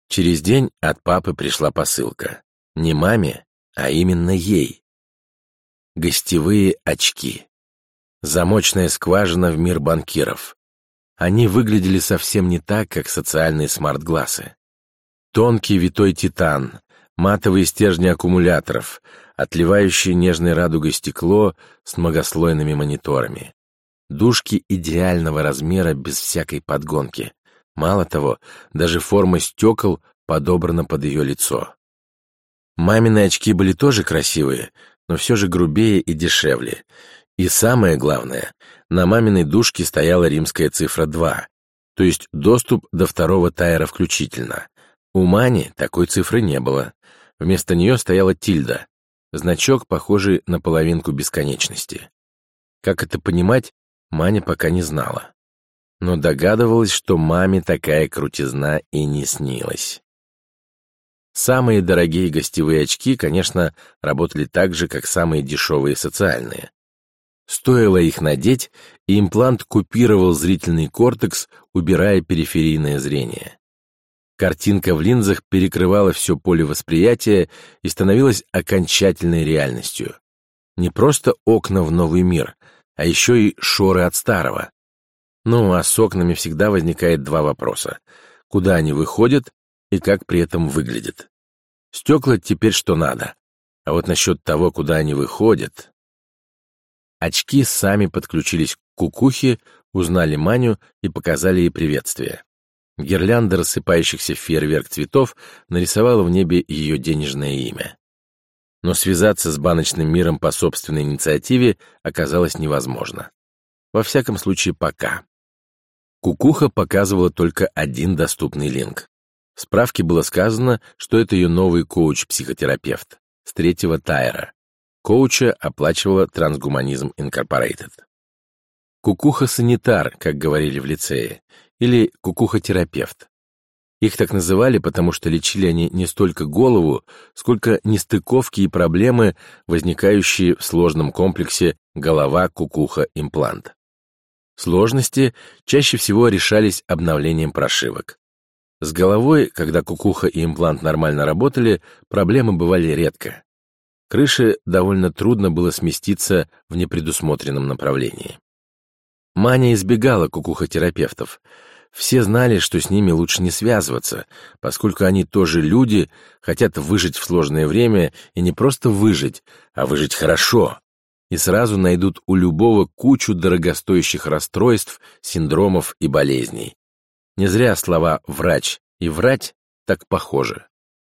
Через день от папы пришла посылка. Не маме, а именно ей. Гостевые очки. Замочная скважина в мир банкиров. Они выглядели совсем не так, как социальные смарт-глассы. Тонкий витой титан, матовые стержни аккумуляторов, отливающее нежной радугой стекло с многослойными мониторами. Дужки идеального размера без всякой подгонки. Мало того, даже форма стекол подобрана под ее лицо. Мамины очки были тоже красивые, но все же грубее и дешевле. И самое главное, на маминой дужке стояла римская цифра 2, то есть доступ до второго тайра включительно. У Мани такой цифры не было. Вместо нее стояла тильда, значок, похожий на половинку бесконечности. Как это понимать, Маня пока не знала. Но догадывалась, что маме такая крутизна и не снилась. Самые дорогие гостевые очки, конечно, работали так же, как самые дешевые социальные. Стоило их надеть, и имплант купировал зрительный кортекс, убирая периферийное зрение. Картинка в линзах перекрывала все поле восприятия и становилась окончательной реальностью. Не просто окна в новый мир, а еще и шоры от старого. Ну, а с окнами всегда возникает два вопроса. Куда они выходят и как при этом выглядят? Стекла теперь что надо. А вот насчет того, куда они выходят... Очки сами подключились к кукухе, узнали Маню и показали ей приветствие. Гирлянда рассыпающихся фейерверк цветов нарисовала в небе ее денежное имя. Но связаться с баночным миром по собственной инициативе оказалось невозможно. Во всяком случае, пока. Кукуха показывала только один доступный линк. В справке было сказано, что это ее новый коуч-психотерапевт с 3-го тайра. Коуча оплачивала Трансгуманизм Инкорпорейтед. Кукуха-санитар, как говорили в лицее, или кукуха-терапевт. Их так называли, потому что лечили они не столько голову, сколько нестыковки и проблемы, возникающие в сложном комплексе голова-кукуха-имплант. Сложности чаще всего решались обновлением прошивок. С головой, когда кукуха и имплант нормально работали, проблемы бывали редко. Крыше довольно трудно было сместиться в непредусмотренном направлении. Маня избегала кукухотерапевтов. Все знали, что с ними лучше не связываться, поскольку они тоже люди, хотят выжить в сложное время и не просто выжить, а выжить хорошо, и сразу найдут у любого кучу дорогостоящих расстройств, синдромов и болезней. Не зря слова «врач» и «врать» так похожи.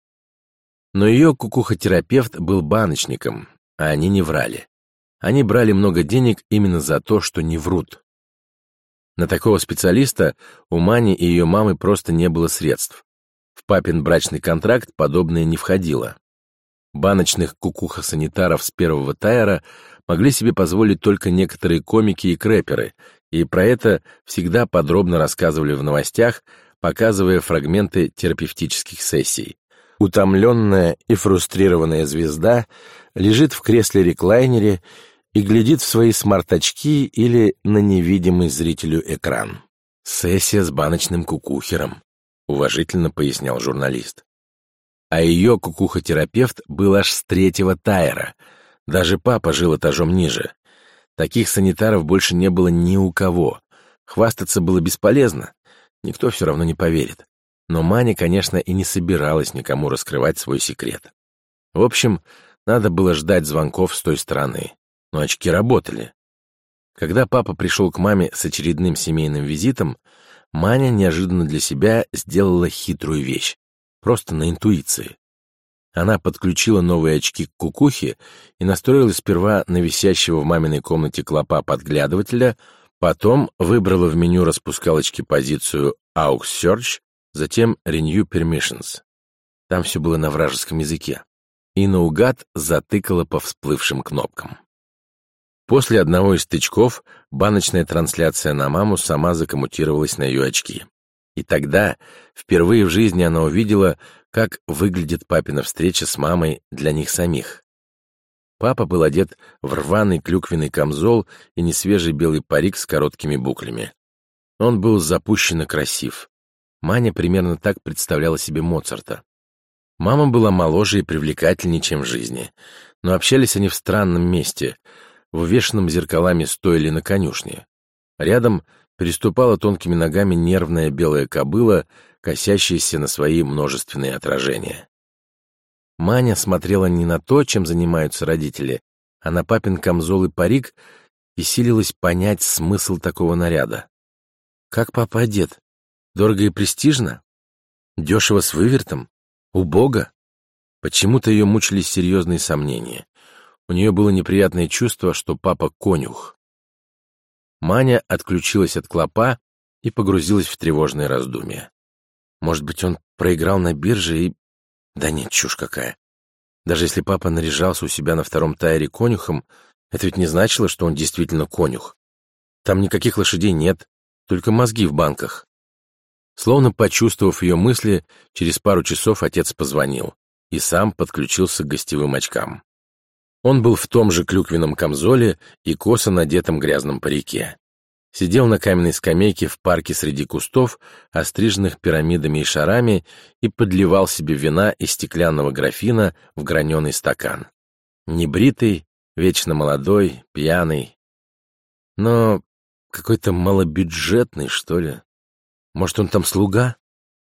Но ее кукухотерапевт был баночником, а они не врали. Они брали много денег именно за то, что не врут. На такого специалиста у Мани и ее мамы просто не было средств. В папин брачный контракт подобное не входило. Баночных кукуха-санитаров с 1-го тайра могли себе позволить только некоторые комики и крэперы, и про это всегда подробно рассказывали в новостях, показывая фрагменты терапевтических сессий. Утомленная и фрустрированная звезда лежит в кресле-реклайнере и глядит в свои смарт-очки или на невидимый зрителю экран. «Сессия с баночным кукухером», — уважительно пояснял журналист. А ее кукухотерапевт был аж с 3-го тайра. Даже папа жил этажом ниже. Таких санитаров больше не было ни у кого. Хвастаться было бесполезно. Никто все равно не поверит. Но Маня, конечно, и не собиралась никому раскрывать свой секрет. В общем, надо было ждать звонков с той стороны. Но очки работали. Когда папа пришел к маме с очередным семейным визитом, Маня неожиданно для себя сделала хитрую вещь. Просто на интуиции. Она подключила новые очки к кукухе и настроила сперва на висящего в маминой комнате клопа-подглядывателя, потом выбрала в меню распускалочки позицию AUX Search, затем Renew Permissions. Там все было на вражеском языке. И наугад затыкала по всплывшим кнопкам. После одного из тычков баночная трансляция на маму сама закоммутировалась на ее очки. И тогда впервые в жизни она увидела, как выглядит папина встреча с мамой для них самих. Папа был одет в рваный клюквенный камзол и несвежий белый парик с короткими буклями. Он был запущенно красив. Маня примерно так представляла себе Моцарта. Мама была моложе и привлекательнее, чем в жизни, но общались они в странном месте, в увешанном зеркалами стойле на конюшне. Рядом переступала тонкими ногами нервная белая кобыла, косящаяся на свои множественные отражения. Маня смотрела не на то, чем занимаются родители, а на папин камзол и парик, и силилась понять смысл такого наряда. Как папа одет? Дорого и престижно? Дешево с вывертом? Убого? Почему-то ее мучили серьезные сомнения. У нее было неприятное чувство, что папа конюх. Маня отключилась от клопа и погрузилась в тревожные раздумья. Может быть, он проиграл на бирже и... Да нет, чушь какая. Даже если папа наряжался у себя на втором тайре конюхом, это ведь не значило, что он действительно конюх. Там никаких лошадей нет, только мозги в банках. Словно почувствовав ее мысли, через пару часов отец позвонил и сам подключился к гостевым очкам. Он был в том же клюквенном камзоле и косо надетом грязном парике. Сидел на каменной скамейке в парке среди кустов, остриженных пирамидами и шарами, и подливал себе вина из стеклянного графина в граненый стакан. Небритый, вечно молодой, пьяный, но какой-то малобюджетный, что ли. Может, он там слуга?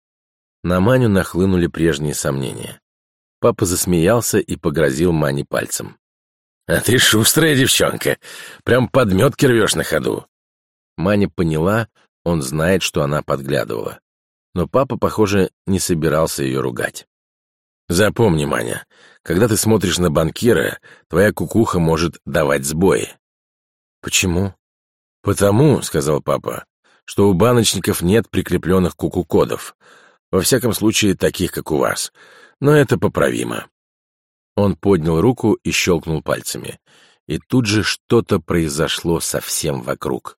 На Маню нахлынули прежние сомнения. Папа засмеялся и погрозил Мане пальцем. «А ты шустрая девчонка, прям подметки рвешь на ходу». Маня поняла, он знает, что она подглядывала. Но папа, похоже, не собирался ее ругать. «Запомни, Маня, когда ты смотришь на банкира, твоя кукуха может давать сбои». «Почему?» «Потому, — сказал папа, — что у баночников нет прикрепленных куку-кодов. Во всяком случае, таких, как у вас. Но это поправимо». Он поднял руку и щелкнул пальцами. И тут же что-то произошло совсем вокруг.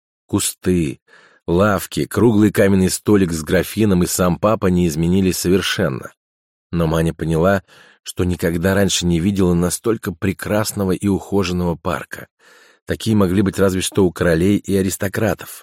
Кусты, лавки, круглый каменный столик с графином и сам папа не изменились совершенно. Но Маня поняла, что никогда раньше не видела настолько прекрасного и ухоженного парка. Такие могли быть разве что у королей и аристократов.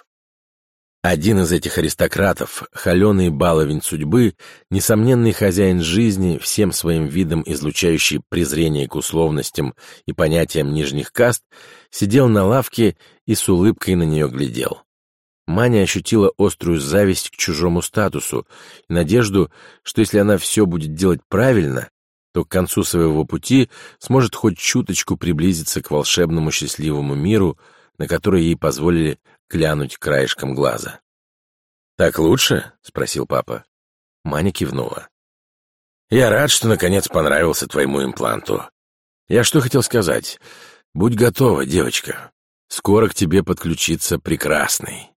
Один из этих аристократов, холеный баловень судьбы, несомненный хозяин жизни, всем своим видом излучающий презрение к условностям и понятиям нижних каст, сидел на лавке и с улыбкой на нее глядел. Маня ощутила острую зависть к чужому статусу и надежду, что если она все будет делать правильно, то к концу своего пути сможет хоть чуточку приблизиться к волшебному счастливому миру, на который ей позволили глянуть краешком глаза. «Так лучше?» — спросил папа. Маня кивнула. «Я рад, что наконец понравился твоему импланту. Я что хотел сказать? Будь готова, девочка. Скоро к тебе подключится прекрасный».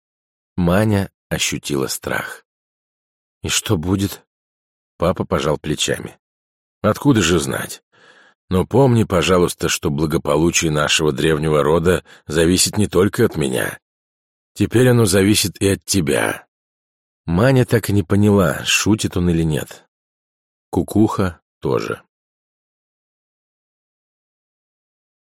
Маня ощутила страх. «И что будет?» Папа пожал плечами. «Откуда же знать? Но помни, пожалуйста, что благополучие нашего древнего рода зависит не только от меня. Теперь оно зависит и от тебя». Маня так и не поняла, шутит он или нет. Кукуха тоже.